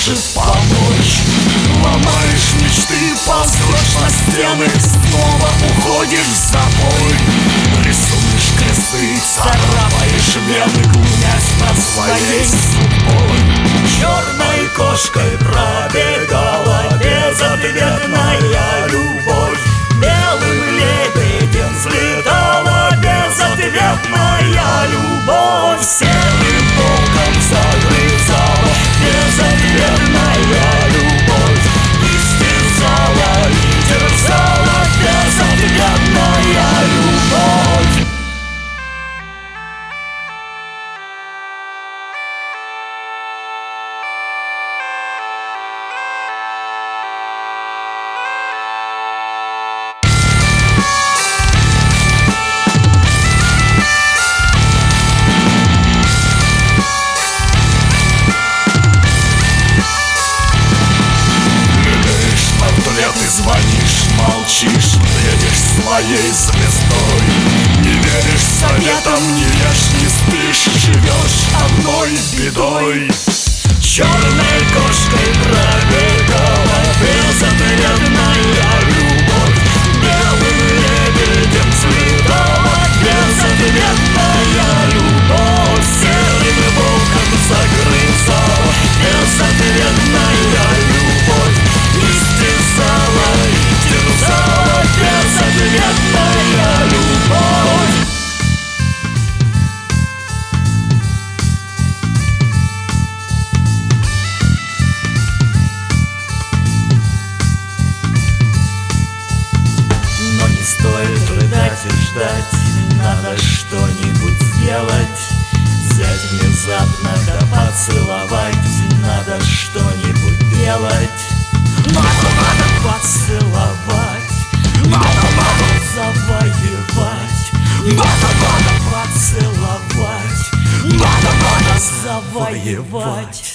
может помочь. Ломаешь мечты, ползешь на стены, снова уходишь в запой. Рисуешь кресты, царапаешь вены, глумясь над своей судьбой. Черной кошкой пробегала безответная любовь. Белым лебедем взлетала безответная любовь. Серым волком загрызала безответная любовь. Истязала и терзала безответная любовь. Ты звонишь, молчишь, бредишь своей звездой. Не веришь советам, не ешь, не спишь, живешь одной бедой. Черной кошкой пробегала безответная любовь. Белым лебедем взлетала безответная любовь. Серым волком загрызала безответная любовь. Истязала и терзала безответная любовь. Но не стоит рыдать и ждать, надо что-нибудь сделать. Взять внезапно да поцеловать, надо что-нибудь делать. Надо поцеловать, надо завоевать. Надо поцеловать, надо завоевать.